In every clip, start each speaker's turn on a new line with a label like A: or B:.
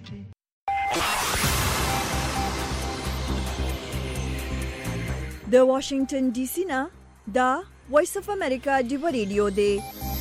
A: د واشنگټن ډي سي نه دا وایس اف امریکا ډیو ریډیو دی.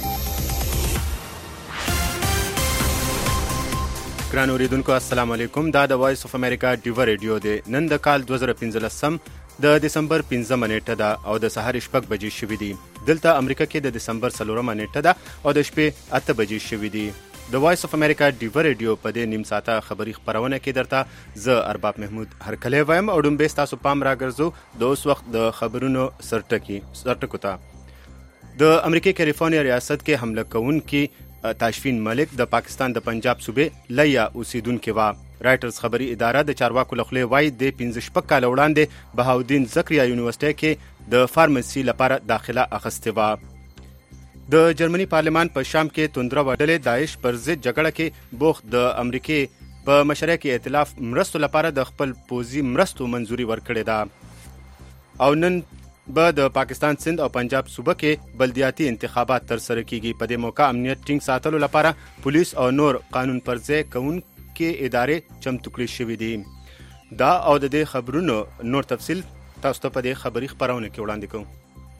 B: ګران اوریدونکو السلام علیکم. دا د وایس اف امریکا ډیو ریډیو دی. نن د کال 2015 د دسمبر 15 نیټه ده او د سهار 6 بجې شوې دي. دلته امریکا کې د دسمبر 4 نیټه ده او د شپې 8 بجې شوې دي. د وایس اف امریکا ډیو ریډیو په دې نیم ساعته خبري خبرونه کې درته زه ارباب محمود هرکلی وایم او ډومبه تاسو پام راګرځو د اوس وخت د خبرونو سرټکو ته. د امریکای کیلیفورنیا ریاست کې حمله کوونکي تاشفین ملک د پاکستان د پنجاب صوبې لیا اوسیدونکو وا. رائټرز خبري اداره د چارواکو لخوا وایي د 15 کال وړاندې بهاودین زکریا یونیورسيټي کې د فارمسي لپاره داخله اخیسته و. د جرمني پارلمان په شام کې توندره وډلې داعش پر ضد جګړه کې بوخت د امریکای په مشرۍ کې ائتلاف مرستو لپاره د خپل پوزي مرستو منځوري ورکړې ده. او نن به د پاکستان سند او پنجاب صوبه کې بلدیاتي انتخابات تر سره کیږي. په دې موقع امنیت ټینګ ساتلو لپاره پولیس او نور قانون پرځای کوونکې ادارې چمتو کړې شوې دي. دا او د دې خبرونو نور تفصیل تاسو ته په دې خبري خبرونه کې وړاندې کوم.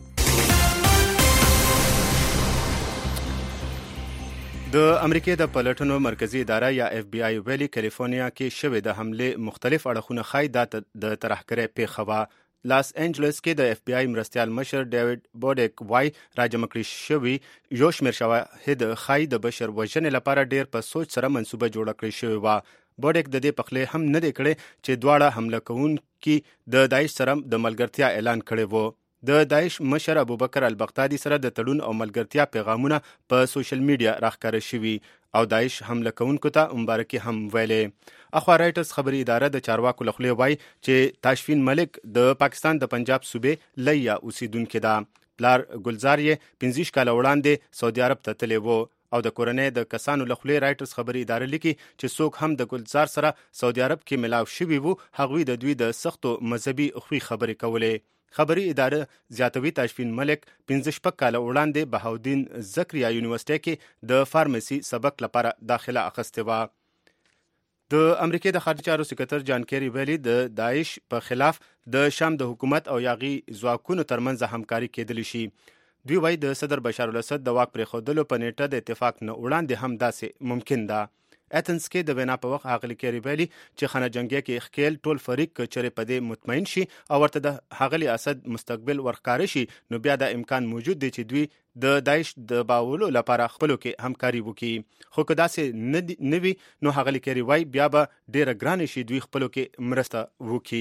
B: د امریکای د پلټنو مرکزی اداره یا اف بی آی ویلي کیلیفورنیا کې شوې د حمله مختلف اړخونه خای د ترهګرۍ پیښه وا. لاس انجلس کې د اف بی آی مرستيال مشر ډیوډ بوډیک وای راجمکړی شوی یو شمېر شواهد خای د بشر وژنې لپاره ډیر په سوچ سره منسوبه جوړ کړی شوی وا. بوډیک د دې پخله هم نه دی کړی چې دواړه حمله کوونکي د داعش سره د ملګرتیا اعلان کړی وو. د داعش مشر ابوبکر البغدادي سره د تړون او ملګرتیا پیغامونه په سوشل میډیا راخکاره شوي او داعش حمله کوونکو ته مبارکي هم ویلې. اخوا رائټرز خبري اداره د چارواکو لخوا وایي چې تاشفین ملک د پاکستان د پنجاب صوبې لیا اوسیدونکو ده. پلار ګلزار یې 15 کال وړاندې سعودي عرب ته تللی وو او د کورنۍ د کسانو لخوا رائټرز خبري اداره لیکي چې څوک هم د ګلزار سره سعودي عرب کې ملاو شوي وو هغوی د دوی د سختو مذهبي خوې خبرې کولې. خبري اداره زیاتوي تاشفین ملک 15 کال وړاندې بهاودین زکریا یونیورسيټي کې د فارمسي سبق لپاره داخله اخیسته و. د امریکای د خارجه چارو سکرټر جان کیری ویلي د داعش په خلاف د شام د حکومت او یاغي ځواکونو ترمنځ همکاري کېدلی شي. دوی وایي د صدر بشار الاسد د واک پرې خودلو په نیټه د اتفاق نه وړاندې هم داسې ممکن ده. ایتنز کې د وینا په وخت هغه کیری ویلي چې خانه جنگي کې خپل ټول فریق چره په دې مطمئن شي او ورته د هغلی اسد مستقبل ورکار شي نو بیا د امکان موجود دی چې دوی د داعش د باولو لپاره خپلو کې همکاري وکړي. خو که داسې نه وي نو هغه کیری وای بیا به ډیره ګران شي دوی خپلو کې مرسته وکړي.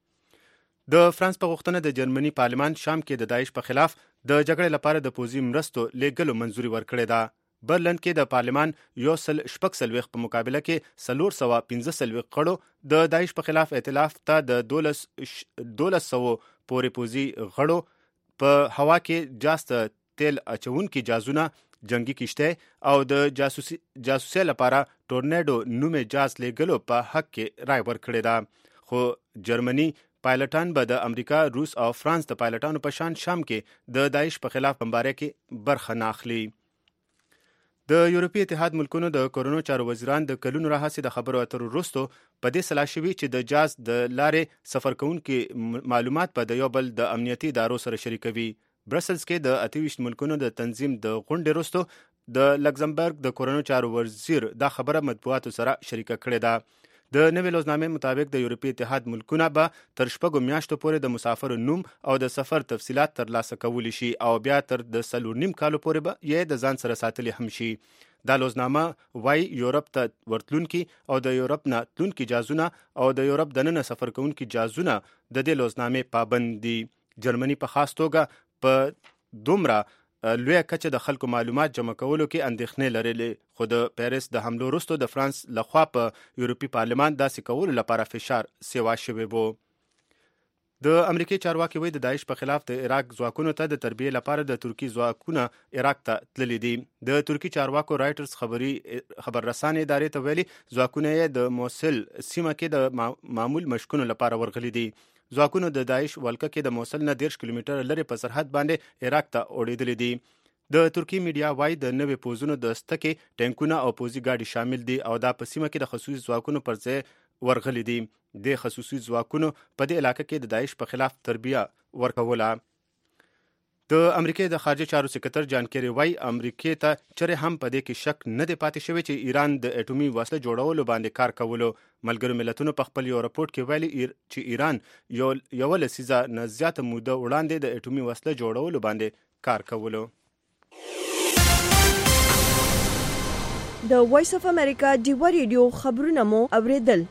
B: د فرانس په غوښتنه د جرمني پارلمان شام کې د داعش په خلاف د جګړې لپاره د پوزي مرستو لیږلو منځوري ورکړې ده. برلن کې د پارلمان 140 په مقابله کې 415 غړو د داعش په خلاف ائتلاف ته د 1200 پورې پوزي غړو په هوا کې جاست تیل اچونکي جازونه جنگي کشته او د جاسوسي لپاره ټورنیډو نومې جاز لیږلو په حق کې رائے ورکړې ده. خو جرمني پایلټان به د امریکا، روس او فرانس د پایلټانو په شان شام کې د داعش په خلاف بمبارۍ کې برخه نه اخلي. د یورپی اتحاد ملکونو د کورونو چارو وزیران د کلونو راهیسې د خبرو اترو وروسته په دې سلا شوي چې د جاز د لارې سفر کوونکي معلومات په د یو بل د امنیتي ادارو سره شریکوي. برسلز کې د 28 ملکونو د تنظیم د غونډې وروسته د لکزمبرګ د کورونو چارو وزیر دا خبره مطبوعاتو سره شریکه کړې ده. د نوې لوزنامې مطابق د یورپی اتحاد ملکونه به تر 6 میاشتو پورې د مسافرو نوم او د سفر تفصيلات ترلاسه کولی شي او بیا تر د 3.5 کالو پورې به یې د ځان سره ساتلی هم شي. دا لوزنامه وای یورپ ته ورتلونکي او د یورپ نه تلونکي جازونه او د یورپ دننه سفر کوونکي جازونه د دې لوزنامې پابند دي. جرمني په خاص توګه په دومره لوی کچه د خلکو معلومات جمع کولو کې اندېښنې لرلې خو د پیرس د حملو وروسته د فرانس لخوا په یورپی پارلمان داسې کولو لپاره فشار سیوا شوی وو. د امریکای چارواکي وایي د داعش په خلاف د عراق ځواکونو ته د تربیه لپاره د ترکی ځواکونه عراق ته تللي دي. د ترکی چارواکو رائټرز خبر رسانې ادارې ته ویلي ځواکونه یې د موصل سیمه کې د معمول مشکونو لپاره ورغلي دي. ځواکونو د داعش ولکه کې د موصل نه 10 کیلومتر لري په سرحد باندې عراق ته اوړېدلې دي. د ترکی میډیا وایي د نوې پوځونو د ستکې ټینکونه او پوځي ګاډي شامل دي او دا په سیمه کې د خصوصي ځواکونو پر ځای ورغلي دي. د خصوصي ځواکونو په دې علاقه کې د داعش په خلاف تربیه ورکوله. د امریکای د خارجه چارو سکرټر جان کیری وایي امریکای ته چرې هم په دې کې شک نه دی پاتې شوی چې ایران د اټومي وسله جوړولو باندې کار کولو. ملګرو ملتونو په خپل یو راپورټ کې ویلي چې ایران یو لسیزه نه زیاته موده وړاندې د اټومي وسله جوړولو باندې کار کولو.
A: د وایس اف امریکا ډیوا ریډیو خبرونه مو اوریدل.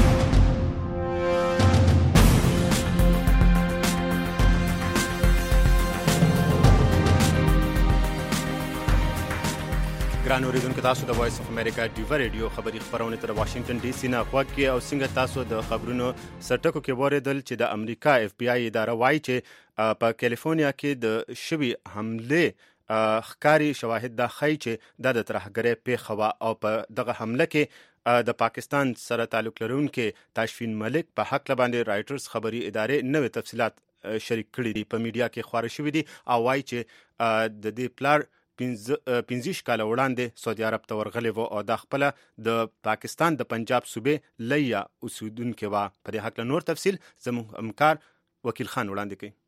A: ګران اوریدونکو تاسو د وایس اف امریکا ډیوا ریډیو خبری خبرونه تر واشنگټن ډي سي نه غوږی او څنګه تاسو د خبرونو سرټکو کې وریدل چې د امریکا اف بی آی اداره وایي چې په کیلیفورنیا کې د شوی حمله ښکاری شواهد دا ښیي چې د ترهګرۍ پیښه وه او په دغه حمله کې د پاکستان سره تعلق لرونکي تاشفین ملک په حق باندې رائټرز خبري ادارې نوې تفصيلات شریک کړي دي. په میډیا کې خبرې شوې دي او وایي چې د دې پلار 15 کاله وړاندې سعودي عرب ته ورغلی و او د خپل د پاکستان د پنجاب صوبې لیا اوسیدونکو و. په دې حق نور تفصیل زموږ همکار وکیل خان وړاندې کوي.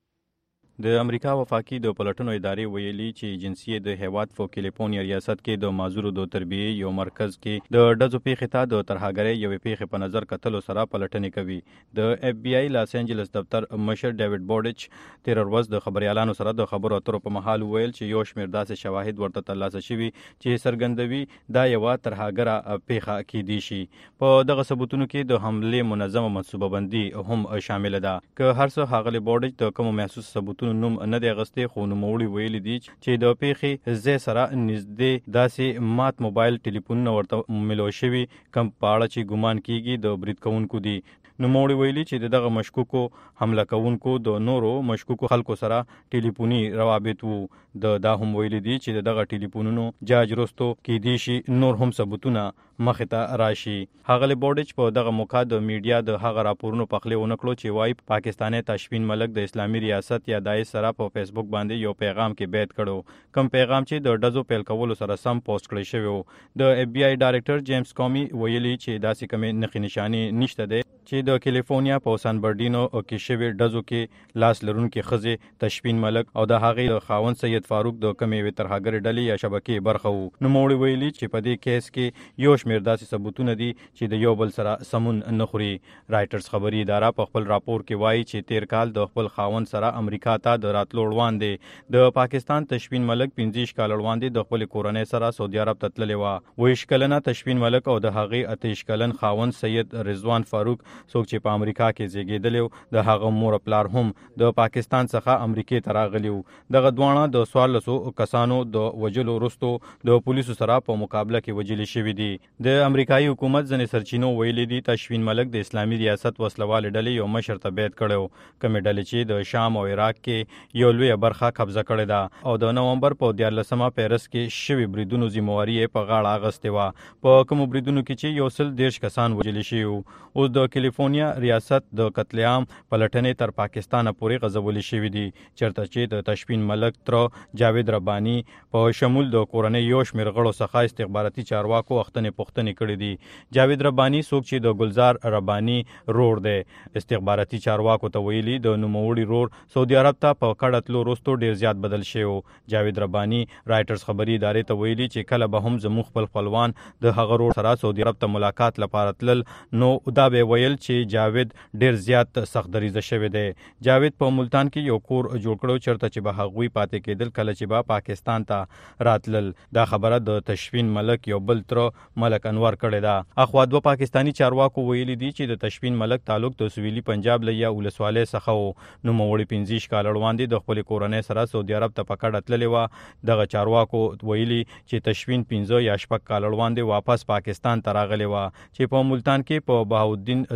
C: د امریکا وفاقي د پلټنو ادارې ویلي چې ایجنسی د هیواد په کیلیفورنیا ریاست کې د معذورو د تربیه یو مرکز کې د ډزو پیښې ته د ترهګرۍ یوې پیښې په نظر کتلو سره پلټنې کوي. د اف بی آی لاس انجلس دفتر مشر ډیوډ بورډچ تیر ورځ د خبريالانو سره د خبرو اترو په محل ویل چې یو شمېر داسې شواهد ورته ترلاسه شوي چې څرګندوي دا یو ترهګره پیښه کېدی شي. په دغه ثبوتونو کې د حمله منظمه منصوبه بندي هم شامل ده. که هر څه ښاغلي بورډچ د کوم محسوس ثبوتونو نوم نه دی غستې خو نوموړي ویلي دي چې د پیښې ځای سره نږدې داسې مات موبایل ټلیفونونه ورته ملو شوي کم په اړه چې ګمان کیږي د برید کوونکو دي. نوموړي ویلي چې دغه مشکوکو حمله کوونکو د نورو مشکوکو خلکو سره ټلیفوني روابط وو. دا هم ویلي دي چې دغه ټلیفونونو جاج رستو کېدی شي نور هم ثبوتونه مخې ته راشي. ښاغلي بورډچ په دغه موقع د میډیا د هغه راپورونو پخلی ونه کړو چې وایي پاکستاني تاشفین ملک د اسلامي ریاست یا داعش سره په فیسبوک باندې یو پیغام کې بیت کړو، کوم پیغام چې د ډزو پیل کولو سره سم پوسټ کړی شوی و. د اف بی آی ډایرکټر جیمز کومي ویلي چې داسې کومې نښې نشانې نشته دی چې د کیلیفورنیا په سان برډینو کې شوی ډزو کې لاس لرونکي ښځې تاشفین ملک او د هغې خاوند سید فاروق د کمې ترهګرۍ ډلې یا شبکې برخه وو. نوموړي ویلي چې په دې کیس کې یو شمېر داسې ثبوتونه دي چې د یو بل سره سمون نه خوري. رائټرز خبري اداره په خپل راپور کې وایي چې تیر کال د خپل خاوند سره امریکا ته د راتلو وړاندې د پاکستان تشفین ملک 15 کال وړاندې د خپل کورنۍ سره سعودي عرب ته تللی و. 20 کلنه تشفین ملک او د هغې 28 کلن خاوند سید رضوان فاروق څوک چې په امریکا کې زیږیدلی و د هغه مور پلار هم د پاکستان څخه امریکې ته راغلی و. دغه دواړه د 1400 کسانو د وجلو وروسته د پولیسو سره په مقابله کې وجلي شوي دي. د امریکایي حکومت ځینې سرچینو ویلي دي تشفین ملک د اسلامي ریاست وسلوالې ډلې یو مشر ته بیعت کړی، کومې ډلې چې د شام او عراق کې یو لویه برخه قبضه کړې ده او د نومبر په 14مه پیرس کې شوي بریدونو ذمہواري یې په غاړه اخیستې وه. په کومو بریدونو کې چې 130 کسان وژلي شوي وو. اوس د کیلیفورنیا ریاست د قتل عام پلټنې تر پاکستانه پورې غځولې شوي دي، چېرته چې د تشفین ملک تر جاوید رباني په شمول د کورنۍ یو شمېر غړو څخه استخباراتي چارواکو وختنې پوښتنې کړې دي. جاوید رباني څوک چې د ګلزار رباني رور دی، استخباراتي چارواکو ته ویلي د نوموړي رور سعودي عرب ته په کډه تلو وروسته ډېر زیات بدل شوی و. جاوید رباني رائټرز خبري ادارې ته ویلي چې کله به هم زموږ خپل خپلوان د هغه رور سره سعودي عرب ته ملاقات لپاره تلل نو دا به ویل چې جاوید ډېر زیات سخت دریځه شوی دی. جاوید په ملتان کې یو کور جوړ کړو چېرته چې به هغوی پاتې کېدل کله چې به پاکستان ته راتلل. دا خبره د تشفین ملک یو بل تر ملک انور کړې ده. اخوا دوه پاکستانی چارواکو ویلي دي چې د تشفین ملک تعلق د سویلي پنجاب له یا ولسوالۍ څخه و. نوموړي 15 کال وړاندې د خپل کورنۍ سره سعودي عرب ته په کډه تللی وه. دغه چارواکو ویلي چې تشفین 15 یا 6 کال وړاندې واپس پاکستان ته راغلی وه چې په ملتان کې په بهاءالدین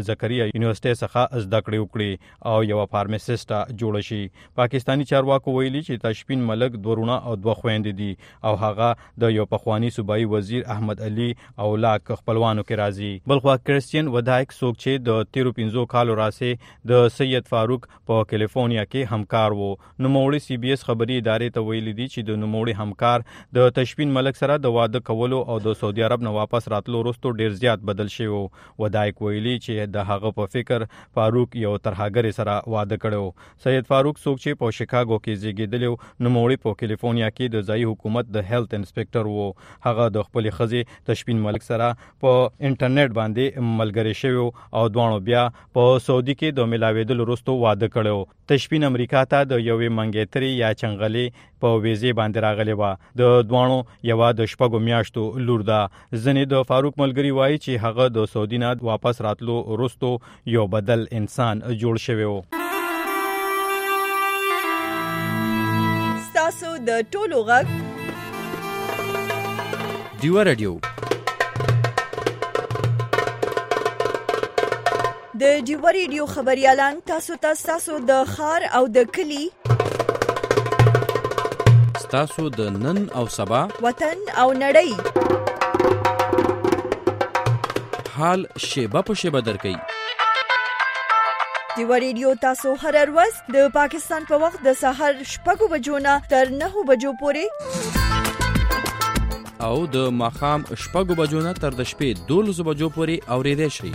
C: زکریا یونیورسيټي څخه زده کړې وکړي او یو فارماسیست جوړ شي. پاکستانی چارواکو ویلي چې تشفین ملک دورونه او دوه خويندې دي او هغه د یو پخوانی صوبایي وزیر احمد علي او لاک خپلوانو کې راځي. بلخوا کرسچین ودایک څوک چې د 13 کالو راسه د سید فاروق په کیلیفورنیا کې همکار وو. نوموړي سی بي اس خبري ادارې ته ویلي دي چې د نوموړي همکار د تشفین ملک سره د واده کولو او د سعودي عرب نه واپس راتلو وروسته ډیر زیات بدل شوی وو. ودایک ویلي چې د هغه په فکر فاروق یو ترهګر سره واده کړو. سید فاروق څوک چې په شیکاګو کې زیږیدلی و، نوموړي په کیلیفورنیا کې د ځایي حکومت د هیلث انسپکټر وو. هغه د خپل ښځې تشفین ملک سره په انټرنیټ باندې ملګری شوی او دوانو بیا په سعودي کې د ملاویدلو وروسته واده کړو. تشفین امریکا ته د یوې منګیتري یا چنغلې په ویزې باندې راغلی و. د دوانو یو د شپږو میاشتو لور ده. ځنې د فاروق ملګری وایي چې هغه د سعودي نه واپس راتلو وروسته یو بدل انسان جوړ شوی و.
D: ستاسو د ټولو غږ
E: ډیو رادیو
D: د ډیو ریډیو خبريالان تاسو د خار او د کلی
E: تاسو د نن او سبا
D: وطن او نړۍ
E: حال شیبه په شیبه درکې.
D: ډیو ریډیو تاسو هر ورځ د پاکستان په وخت د سحر 6 بجو نه تر 9 بجو پورې
E: او د ماخام 6 بجو نه تر د شپې 12 بجو پورې اوریدئ شئ.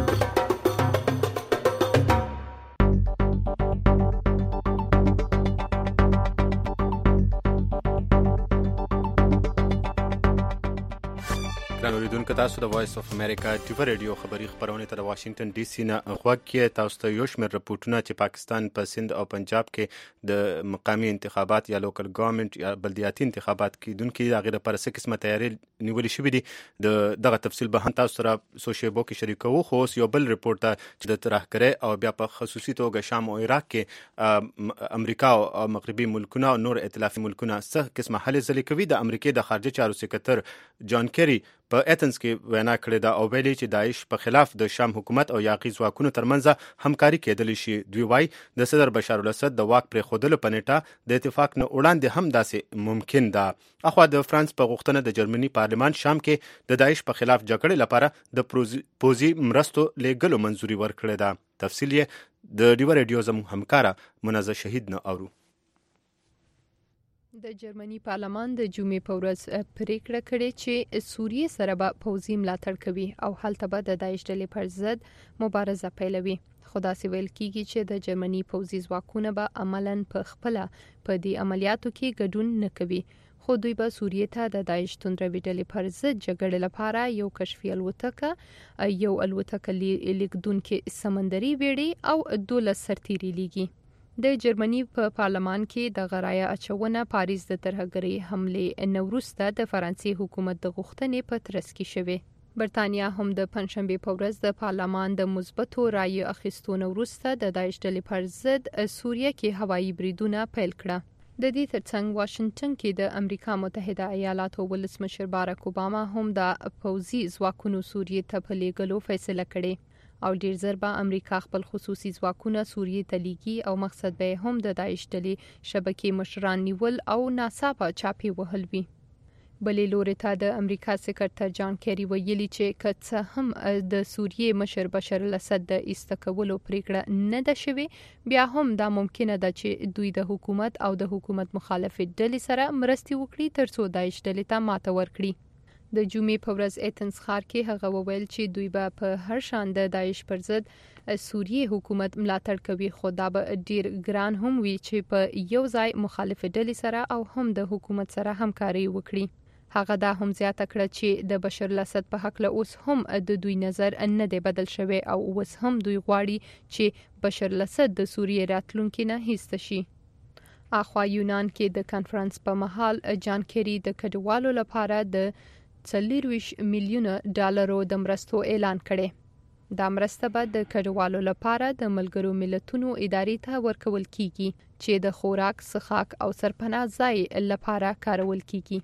A: اوریدونکو تاسو د وایس اف امریکا ټیوی ریډیو خبری خبرونه ته د واشنگټن ډي سي نه غوږ کې تاسو ته یو شمېر رپورټونه چې پاکستان په سند او پنجاب کې د مقامی انتخابات یا لوکل ګورنمنت یا بلدیاتي انتخابات کېدونکو د غیر پر څه قسمه تیاری نیولې شوې دي. دغه تفصیل به هم تاسو سره سوشیبو کې شریکو. خو یو بل رپورټ چې د ترهګرۍ او بیا په خصوصي توګه شام او عراق کې امریکا او مغربي ملکونه او نور ائتلافي ملکونه څه قسمه هلې ځلې کوي. د امریکای د خارجه چارو سکرټر جان کیری په ایتنز کې وینا کړې ده او ویلي چې داعش په خلاف د شام حکومت او یاقي ځواکونو ترمنځ همکاري کېدلی شي. دوی وایي د صدر بشار الاسد د واک پرې خودلو په نیټه د اتفاق نه وړاندې هم داسې ممکن ده. اخوا د فرانس په غوښتنه د جرمني پارلمان شام کې د داعش په خلاف جګړې لپاره د پوزي مرستو لیږلو منځوري ورکړې ده. تفصیل یې د ډیو ریډیو زموږ همکاره منازه شهید نه اورو.
F: د جرمني پارلمان د جمعې په ورځ پریکړه کړې چې سوریې سره به پوځي ملاتړ کوي او هلته به د داعش ډلې پر ضد مبارزه پیلوي. خو داسې ویل کیږي چې د جرمني پوځي ځواکونه به عملاً په خپله په دې عملیاتو کې ګډون نه کوي. خو دوی به سوریې ته د داعش توندروي ډلې پر ضد جګړې لپاره یو کشفي الوتکه، یو الوتکه لیږدونکې سمندري بیړۍ او 12 سرتیري لیږي. د جرمني په پارلمان کې د غرایه اچونه پاریس د ترهګرۍ حملې نه وروسته د فرانسې حکومت د غوښتنې په ترڅ کې شوې. برتانیا هم د پنځشنبې په ورځ د پارلمان د مثبتو رایو اخیستو نه وروسته د داعش ډلې پر ضد سوریه کې هوایي بریدونه پیل کړه. د دې ترڅنګ واشنگټن کې د امریکا متحده ایالاتو ولسمشر باراک اوباما هم د پوځي ځواکونو سوریې ته په لیږلو فیصله کړې او ډیر زر به امریکا خپل خصوصي ځواکونه سوریې ته لیږي او مقصد به هم د داعش ډلې شبکې مشران نیول او ناڅاپه چاپې وهل وي. بلې لوري ته د امریکا سکرټر جان کیری ویلي چې که څه هم د سوریې مشر بشار الاسد د ایسته کولو پریکړه نه ده شوې، بیا هم دا ممکنه ده چې دوی د حکومت او د حکومت مخالفې ډلې سره مرستې وکړي ترڅو داعش ډلې ته ماته ورکړي. د جمعې په ورځ ایتنز ښار کې هغه وویل چې دوی به په هر شان د داعش پر ضد سوریې حکومت ملاتړ کوي، خو دا به ډیر ګران هم وي چې په یو ځای مخالفې ډلې سره او هم د حکومت سره همکاري وکړي. هغه دا هم زیاته کړه چې د بشار الاسد په حق له اوس هم د دوی نظر نه دی بدل شوی او اوس هم دوی غواړي چې بشار الاسد د سوریې راتلونکي نه هیڅ شي. اخوا یونان کې د کانفرنس په مهال جان کیری د کډوالو لپاره د 40 میلیونه ډالرو د مرستو اعلان کړي. دا مرسته به د کډوالو لپاره د ملګرو ملتونو ادارې ته ورکول کیږي چې د خوراک، څښاک او سرپناه ځای لپاره کارول کیږي.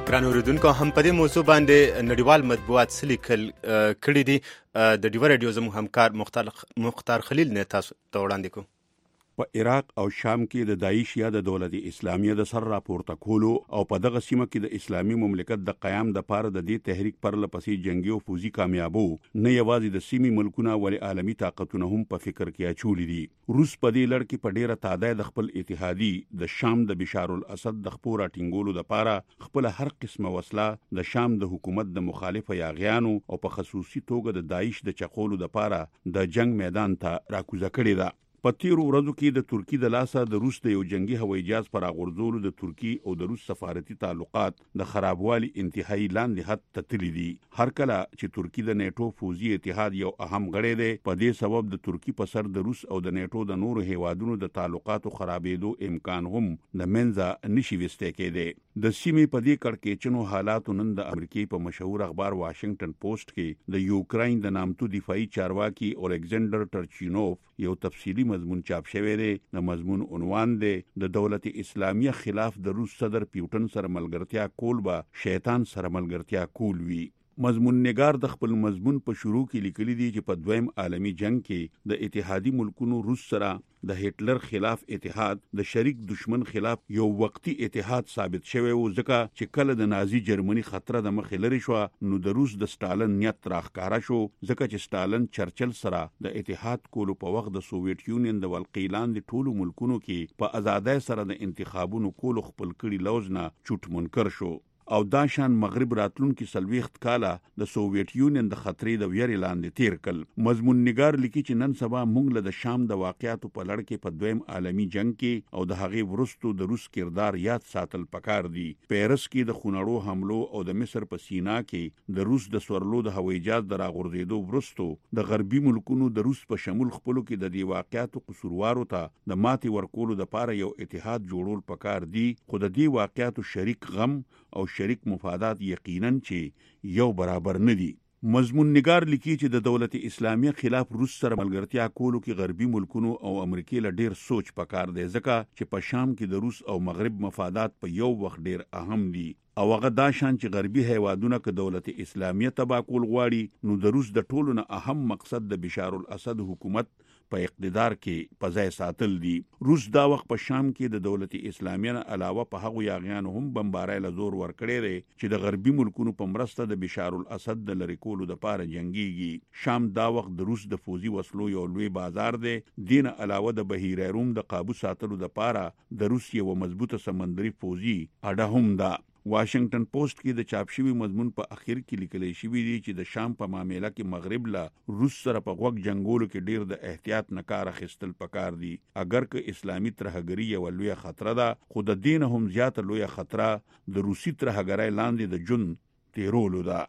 A: ګران اوریدونکو هم په دې موضوع باندې نړیوال مطبوعات څه لیکل کړي دي د ډیو رادیو زموږ همکار مختار خلیل نه تاسو ته وړاندې کوم.
G: په عراق او شام کې د داعش یا د دولت اسلامیه د سر راپورته کولو او په دغه سیمه کې د اسلامي مملکت د قیام د پاره د دې تحریک پر لپسې جنگي او فوزي کامیابو نه یوازې د سیمې ملکونه ولې عالمي طاقتونه هم په فکر کې اچولي دي. روس په دې لړ کې په ډیره تعداد د خپل اتحادي د شام د بشار الاسد د خپل راټینګولو د پاره خپل هر قسمه وسله د شام د حکومت د مخالف یاغیانو او په خصوصي توګه د داعش د چقولو د پاره د جنگ میدان ته راکوزه کړې ده. په تیرو ورځو کې د ترکی د لاسه د روس د یو جنگي هوایي جهاز پر غورځولو د ترکی او د روس سفارتي تعلقات د خرابوالي انتهایی لاندې حد ته تللي دي. هر کله چې ترکی د نیټو فوزي اتحاد یو اهم غړی دی، په دې سبب د ترکی په سر د روس او د نیټو د نورو هیوادونو د تعلقاتو خرابېدو امکان هم د منځه نشي وسته کېدی. د سیمې په دې کړکېچنو حالاتو نن د امریکای په مشهور اخبار واشنگټن پوسټ کې د یوکراین د نامتو دفاعي چارواکي الیگزاندر ټرچینوف یو تفصیلی مضمون چاپ شوی دی. د مضمون عنوان دی د دولت اسلامیه خلاف د روس صدر پیوټن سره ملګرتیا کول به شیطان سره ملګرتیا کول وي. مضمون نگار د خپل مضمون په شروع کې لیکلي دي چې په دویم عالمی جنگ کې د اتحادی ملکونو روس سره د هټلر خلاف اتحاد د شریک دشمن خلاف یو وقتی اتحاد ثابت شوی و، ځکه چې کله د نازی جرمني خطر د مخې لري شو نو د روس د سټالن نیت راښکارا شو، ځکه چې سټالن چرچل سره د اتحاد کولو په وخت د سوویت یونین د ولقیلان د ټولو ملکونو کې په ازادۍ سره د انتخابونو کولو خپل کړي لوز نه چوټ منکر شو. او دا شان مغرب راتلونکي سلويخت کاله د سوویت یونین د خطرې د ویری لاندې تیر کړ. مضمون نگار لیکي چې نن سبا موږ له د شام د واقعاتو په لړ کې په دویم عالمی جنگ کې او د هغې ورستو د روس کردار یاد ساتل پکار دي. پیرس کې د خونړو حملو او د مصر په سینا کې د روس د سورلو د هوایي جهاز د راغورځېدو ورستو د غربي ملکونو د روس په شمول خپلو کې د دې واقعاتو قصوروارو ته د ماتې ورکولو د پاره یو اتحاد جوړول پکار دي. خو د دې واقعاتو شریک غم او شریک مفادات یقیناً چې یو برابر نه دي. مضمون نگار لیکي چې د دولت اسلامیه خلاف روس سره ملګرتیا کولو کې غربي ملکونو او امریکای له ډیر سوچ پکار دی، ځکه چې په شام کې د روس او مغرب مفادات په یو وخت ډیر اهم دي. او هغه دا شان چې غربي هیوادونه که دولت اسلامیه تبا کول غواړي نو د روس د ټولو نه اهم مقصد د بشار الاسد حکومت په اقتدار کې په ځای ساتل دي. روس دا وخت په شام کې د دولت اسلامیه نه علاوه په هغو یاغیانو هم بمبارۍ له زور ورکړی دی چې د غربي ملکونو په مرسته د بشار الاسد د لری کولو د پاره جنگيږي. شام دا وخت د روس د فوزي وسلو یو لوی بازار دی. دین علاوه د بحیره روم د قابو ساتلو د پاره د روس یو مضبوطه سمندري فوزي اډه هم ده. واشنگټن پوسټ کې د چاپ شوی مضمون په اخر کې لیکل شوی دی چې د شام په معاملې کې مغرب له روس سره په غوږ جنگولو کې ډیر د احتیاط نه کار اخیستل پکار دي. اگر که اسلامي ترهګری یو لوی خطر ده، خو د دین هم زیات لوی خطر د روسي ترهګری لاندې د جون تیرولو ده.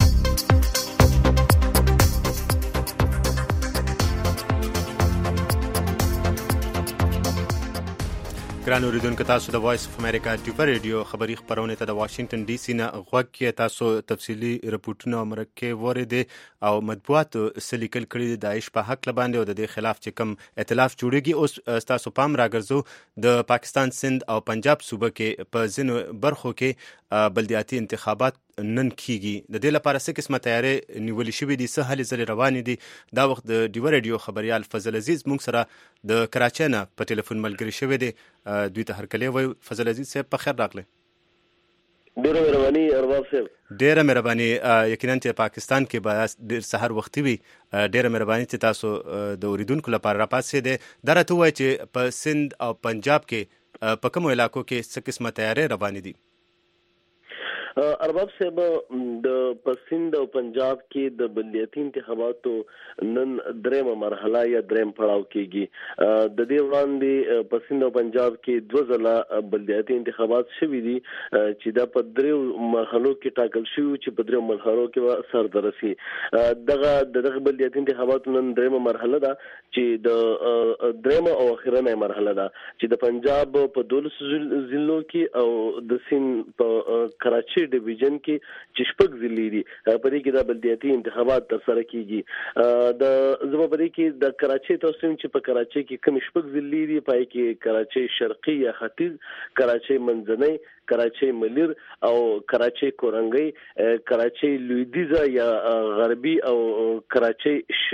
A: ګران اوریدونکو، تاسو د وایس اف امریکا ډیو رادیو خبری خبرونه ته د واشنگټن ډي سي نه غوږ کې تاسو تفصيلي رپورټونه مرکه وریدي او مطبوعات سلیکل کړي د داعش په حق لباندې او د دې خلاف چې کوم ائتلاف جوړيږي. اوس تاسو پام راګرځو د پاکستان سند او پنجاب صوبه کې په ځینو برخو کې بلدیاتي انتخابات نن کیږي. د دې لپاره څه قسمه تیاری نیول شوې دي، څه هلې ځلې روانې دي. دا وخت د ډیو رادیو خبريال فضل عزیز موږ سره د کراچۍ نه په ټلیفون ملګری شوی دی. دوی ته هرکلی وایو. فضل عزیز صاحب په خیر راغلی.
H: ډیره مهرباني ارباب صاحب.
A: ډیره مهرباني. یقینا چې پاکستان کې به ډیر سحر وختي وي. ډیره مهرباني چې تاسو د اوریدونکو لپاره راپاسې دي. دا راته وایي چې په سند او پنجاب کې په کومو علاقو کې څه قسمه تیاری روانې دي؟
H: ارباب صاحب، د پسند او پنجاب کې د بلدیاتي انتخاباتو نن درېمه مرحله یا درېم پړاو کېږي. د دې وړاندې پسند او پنجاب کې دوه ځله بلدیاتي انتخابات شوي دي چې دا په دریو مرحلو کې ټاکل شوي چې په دریو مرحلو کې سر درسي. دغه بلدیاتي انتخاباتو نن درېمه مرحله ده چې د درېمه او اخرنۍ مرحله ده چې د پنجاب په 12 ضلعو کې او د سند په کراچۍ ډیویژن کې چې شپږ ضلع دي په دې کې د بلدیاتي انتخابات ترسره کیږي. د زما په دې کې د کراچۍ توسم چې په کراچۍ کې کوم شپږ ضلع دي، پای کې کراچۍ شرقي یا ختیځ، کراچۍ منځنۍ، کراچۍ ملیر او کراچۍ کورنګي کراچۍ لویدیزه یا غربي او کراچۍ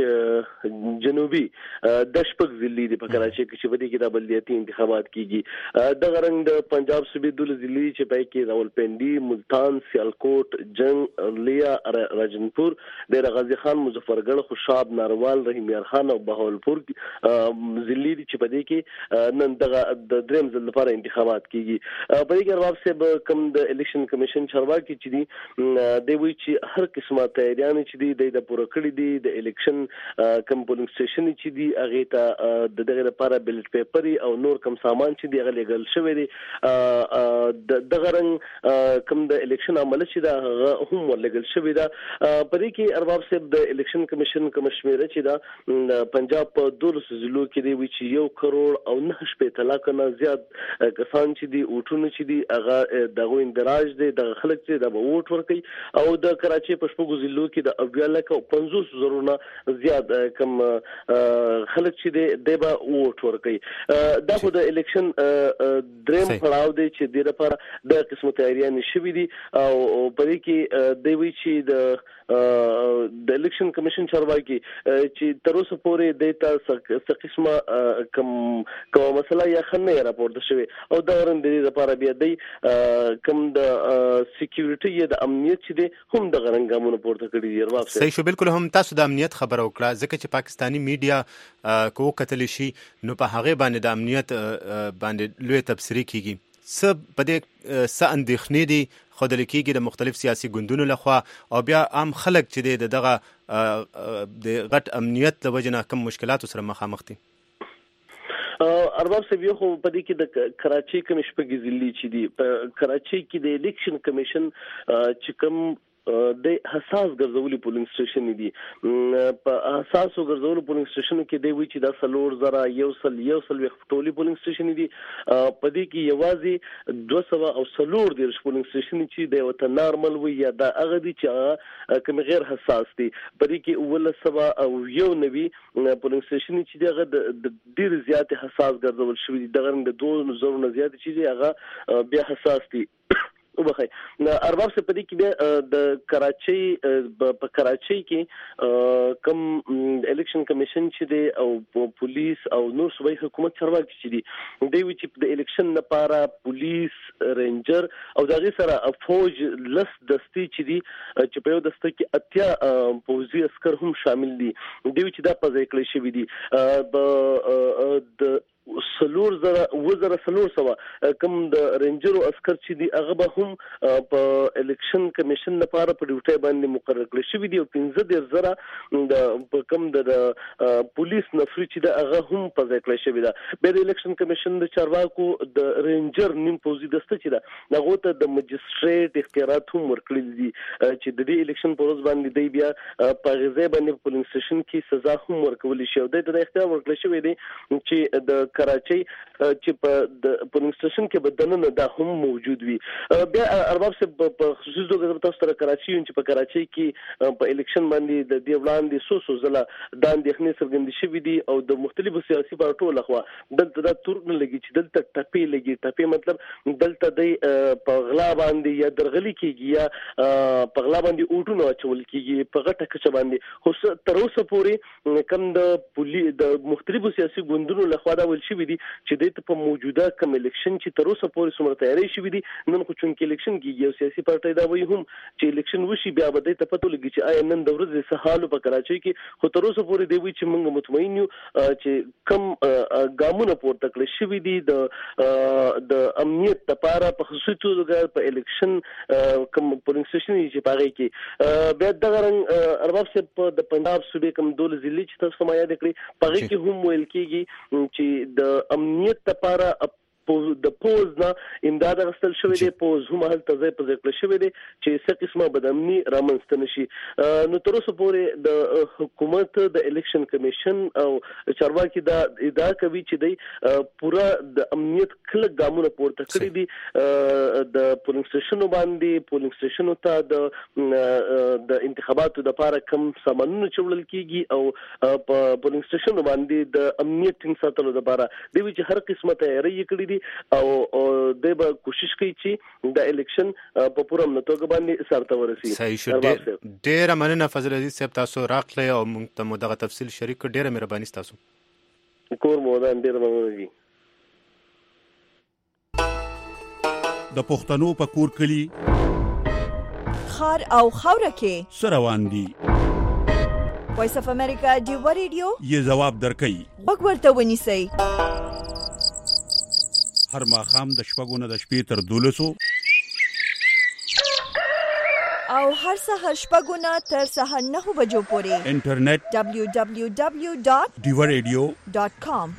H: جنوبي د شپږ ضلعې د په کراچۍ کې چې بده کې د بلدیاتي انتخابات کیږي د غرنګ د پنجاب صوبې د ضلعې چې پای کې راولپنډي ملتان سیالکوټ جنگ لیا راجنپور د غازی خان مظفرګړ خوشاب ناروال رحیم یار خان او بهاولپور ضلعې چې بده کې نن د دریم ځل لپاره انتخابات کیږي په دې کې ارباب صاحب کوم د الیکشن کمیشن چارواکي چې دي دوی چې هر قسمه تیاریان چې دي د پوره کړی دي د الیکشن کوم پولینګ سټیشن چې دي هغه ته د دغه لپاره بیلټ پیپر او نور کوم سامان چې دی هغه لګل شوی دی د غرنګ کوم د الیکشن عمل چې دا هم ولګل شوی دا په دې کې ارباب صاحب د الیکشن کمیشن کوم شمیره چې دا پنجاب په 12 ضلعو کې دی چې 1 کروڑ او 9 لک نه زیات کسان چې دي اوټونه چې دي هغه دغه اندراج دي د خلک چې د ووټ ورکي او د کراچۍ په شپږو ضلعو کې د 50 زرونه زیات کم خلک چې دي د ووټ ورکي دا خو د الیکشن دریم پړاو دی چې د لپاره د قسمه تیاریان شوي دي او په دې کې د وی چې د الیکشن کمیشن چارواکي چې تر اوسه پورې د تاسو قسمه کوم مسله یا خنه راپورته شوی او دا ورندې لپاره بیا دی کوم د سکیورټي یا د امنیت چې دی هم د غرنګامونو پورته کړی دی ارباب
B: صحیح شو بالکل هم تاسو د امنیت خبره وکړه ځکه چې پاکستانی میډیا کو کتل شي نو په هغه باندې د امنیت باندې لوی تبصری کیږي سب بده س اندېخنې دي خودل کېږي د مختلف سیاسي ګوندونو لخوا او بیا عام خلک چې دغه د غټ امنیت د وجنه کم مشکلات سره مخامخ دي
H: ارباب صاحب خو په دې کې د کراچۍ کوم شپږ ضلعې چې دي په کراچۍ کې د الیکشن کمیشن چې کوم د حساس ګرځولي پولینګ سټیشن دي په حساس ګرځولو پولینګ سټیشن کې دی وی چې د سلور زرا یو سل وختولي پولینګ سټیشن دي په دې کې یوازې 200 او سلور د پولینګ سټیشن چې د وته نارمل وي یا د هغه دي چې کوم غیر حساس دي په دې کې اول سبا او یو نوي پولینګ سټیشن چې دغه د ډیر زیات حساس ګرځول شوی دي دغه د 2000 نه زیات چې دي هغه بیا حساس دي وبخای ارباب سے پدې کې د کراچۍ په کراچۍ کې کم الیکشن کمیشن چې دی او پولیس او نور صوبایي حکومت چارواکي چې دي دوی چې د الیکشن لپاره پولیس رینجر او دغه سره فوج لس دستي چې دي چې په یو دسته کې اتیا پوځي عسكر هم شامل دي دوی چې دا په ځای کړی شوی دي د سلور سوا کوم د رینجرو عسكر چې دی هغه به هم په الیکشن کمیشن لپاره په ډیوټي باندې مقرر کړی شوی دی او 15,000 د کوم د پولیس نفر چې د هغه هم په ځای کړی شوی دی به د الیکشن کمیشن د چارواکو د رینجر نیم پوزي دسته چې دا هغه ته د مجستریټ اختیارات هم ورکړي دي چې د دې الیکشن پروز باندې دی بیا په غزه باندې پولینګ سټیشن کې سزا هم ورکول شي او د اختیار ورکړي شوی دی چې د کراچۍ چې په د پولینګ سټیشن کې بدننه دا هم موجود وي بیا ارباب سے په خصوصي توګه تاسو سره کراچۍ چې په کراچۍ کې په الیکشن باندې د دی وړاندې سو زله د اندېښنې څرګندې شوې دي او د مختلفو سیاسي پارټو لخوا دلته د تورن لګي چې دلته ټپي مطلب دلته د په غلا باندې یا درغلي کېږي یا په غلا باندې اوټونه اچول کېږي په غټه کچه باندې خو تر اوسه پورې کم د مختلفو سیاسي ګوندونو لخوا دا ول شوې دي چې د په موجوده کوم الیکشن چې تر اوسه پورې څومره تیاری شوې دي نن خو چونکې الیکشن کېږي یو سیاسي پارټي دا وایي هم چې الیکشن وشي بیا به د پته لګي چې آیا نن د ورځې څه حال په کراچۍ کې خو تر اوسه پورې دی وایي چې موږ مطمئن یو چې کم ګامونه پورته کړی شوي دي د امنیت لپاره په خصوصي توګه په الیکشن کوم پولینګ سټیشن چې پاره کې بیا د غرنګ ارباب صاحب د پنجاب صوبې کوم 12 ضلع چې تاسو ما یاد کړی پاره کې هم ویل کېږي چې د امنیت لپاره د پوز نه امداد غوښتل شوی دی پوز هم هلته ځای په ځای کړی شوی دی چې څه قسمه بدامني رامنځته نشي نو تر اوسه پورې د حکومت د الیکشن کمیشن او چارواکي دا ادعا کوي چې دی پورا د امنیت کله ګامونه پورته کړی دي د پولینګ سټیشنو باندې پولینګ سټیشنو ته د انتخاباتو لپاره کم سامانونه چولل کیږي او په پولینګ سټیشنو باندې د امنیت ټینګ ساتلو لپاره دوی چې هر قسمه تیاری کړی دي کیږي او د به کوشش کوي چې د الیکشن په پوره منطقه باندې سرته ورسي.
B: صحیح شو. ډېر مننه فضل عزیز صاحب، تاسو راغله او موږ ته دغه تفصیل شریک کړ. ډېر مهرباني تاسو.
H: کور مودان ډېر مننه دي.
G: د پښتنو په کور کلی
D: خار او خاوره کې
G: سروان دي.
D: وایس اف امریکا ډیو ریډیو
G: یې جواب درکړي.
D: وګ ورته ونیسئ.
G: هر ماښام د شپږو نه د شپې تر 12
D: او هر سهار شپږو نه تر سهار 9 بجو پورې
G: انټرنیټ
D: www.diwaradio.com.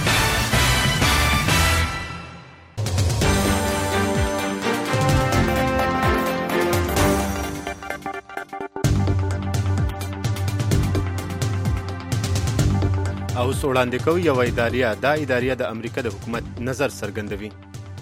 B: او وړاندې کوي یو اداریه د امریکا د حکومت نظر څرګندوي.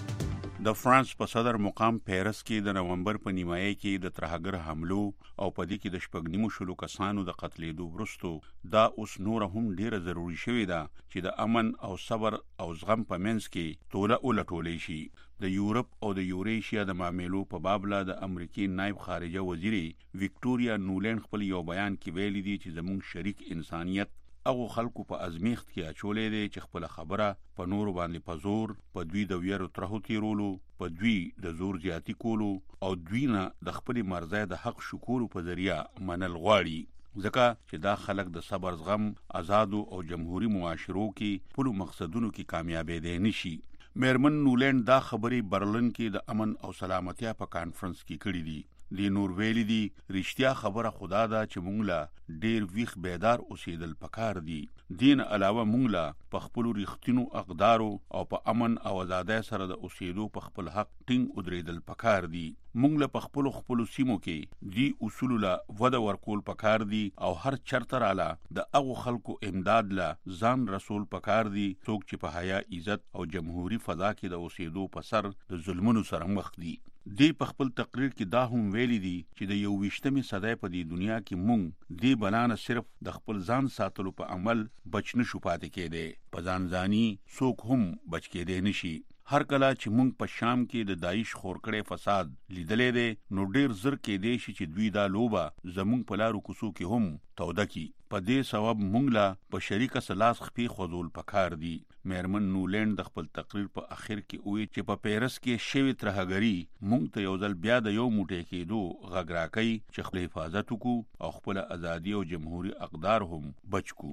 G: د فرانس په صدر مقام پیرس کې د نومبر په نیمایي کې د ترهګر حملو او په دې کې د 9 کسانو د قتلېدو وروسته دا اوس نور هم ډیره ضروری شوې ده چې د امن او صبر او زغم په منځ کې توله ولټولې شي. د یورپ او د یوریشیا د معاملو په بابله د امریکای نائب خارجه وزیر وکټوریا نولین خپل یو بیان کې ویلي دي چې زموږ شریک انسانیت هغه خلکو په ازمیخت کې اچولې دي چې خپل خبره په نور باندې په زور، په دوی د ویرو ترهو تیرولو، په دوی د زور زیاتی کولو او دوی نه د خپل مرزه د حق شکور په ذریعہ منل غواړي. ځکه چې دا خلک د صبر زغم، آزادو او جمهوریت معاشرو کې په مقصدونو کې کامیابې دي نشي. میرمن نولند دا خبرې برلن کې د امن او سلامتیا په کانفرنس کې کړې دي. دی نور ویلی دی رښتیا خبره خدا دا چې مونږ لا ډیر ویخ بیدار اوسېدل پکار دي. دین علاوه مونږ لا په خپل رښتینو اقدارو او په امن او آزادۍ سره د اوسېدو په خپل حق ټینګ ودرېدل پکار دي. مونږ لا په خپل سیمو کې دی اصول لا وده ورکول پکار دي او هر چرته رااله د هغه خلکو امداد لا ځان رسول پکار دي څوک چې په حیا، عزت او جمهوریت فضا کې د اوسېدو په سر د ظلمونو سره مخ دي. دی په خپل تقریر کې دا هم ویلي دي چې د 21مې صدۍ په دې دنیا کې مونږ دی بلانه صرف د خپل ځان ساتلو په عمل بچ نشو پاتې کېدی، په ځان ځاني څوک هم بچ کېدی نشي. هر کله چې مونږ په شام کې د داعش خورکړې فساد لیدلې دی نو ډیر زر کې دی چې دوی دا لوبه زمونږ په لارو کوڅو کې هم توده کی. په دې سبب مونږ لا په شریکه سلاس خپې خوذول پکار دي. میرمن نولند د خپل تقریر په اخر کې وی چې په پیرس کې شوی ترهګری مونږ ته یو ځل بیا د یو موټی کېدو غږ راکوي چې خپل حفاظت وکړو او خپل ازادي او جمهوریت اقدار هم بچ کو.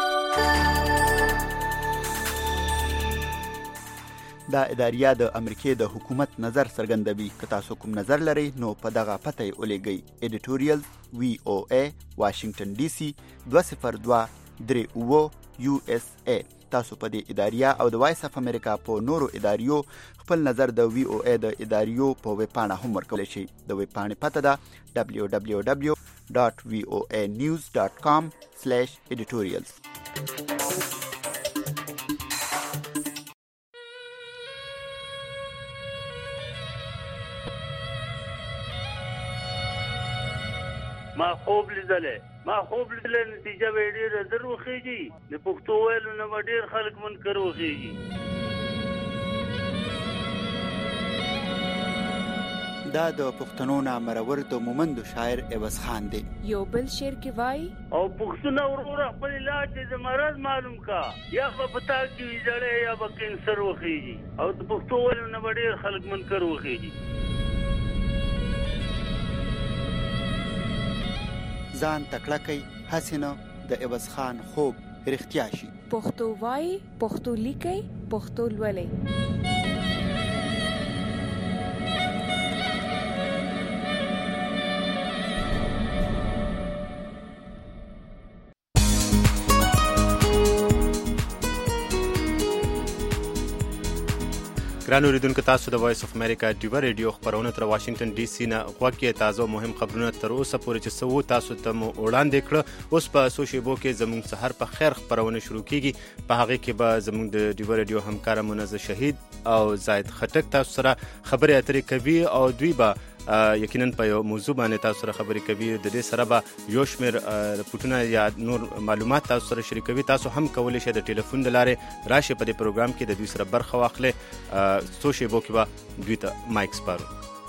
I: دا اداریه د امریکای د حکومت نظر څرګندوي. که تاسو کوم نظر لرئ نو په دغه پته یې ولېږئ. ایډیټوریال VOA واشنگټن ډي سي 20238 USA. تاسو په دې اداریه او د وایس اف امریکا په نورو اداریو خپل نظر د VOA د اداریو په ویب پاڼه هم ورکولی شئ. د ویب پاڼې پته ده www.voanews.com/editorials.
J: ما خوب لیدلې نتیجه به ډېره زر وخېږي. د پښتو ویلو نه به ډېر خلک منکر وخېږي.
I: دا د پښتنو نامرور د مومندو شاعر عوض خان دی.
K: یو بل شعر کې وای
J: او پښتون ورور خپل علاج د مرض معلوم کا یا په پتا کې ویځړې یا به کینسر وخېږي او د پښتو ویلو نه به ډېر خلک منکر وخېږي.
I: ځان تکړه کوي هسې نه د عوض خان خوب رښتیا شي.
K: پښتو وای، پښتو لیکي، پښتو لولي.
B: ګران اوریدونکو، تاسو د وایس اف امریکا ډیو ریډیو خبرونه تر واشنگټن ډي سي نه غوږ کې تازه مهم خبرونه تر اوسه پورې چې سوو تاسو ته مو وړاندې کړ. اوس په سوشيبو کې زموږ سحر په خیر خبرونه شروع کیږي. په هغه کې به زموږ د ډیو ریډیو همکار منزه شهید او زاید خټک تاسو سره خبرې اترې کوي او دوی به یقینا په یو موضوع باندې تاسو سره خبرې کوي. د دې سره به یو شمېر رپورټونه یا نور معلومات تاسو سره شریکوي. تاسو هم کولی شئ د ټلیفون د لارې راشئ په دې پروګرام کې د دوی سره برخه واخلئ. څو شیبو کې به دوی ته مایک سپارو.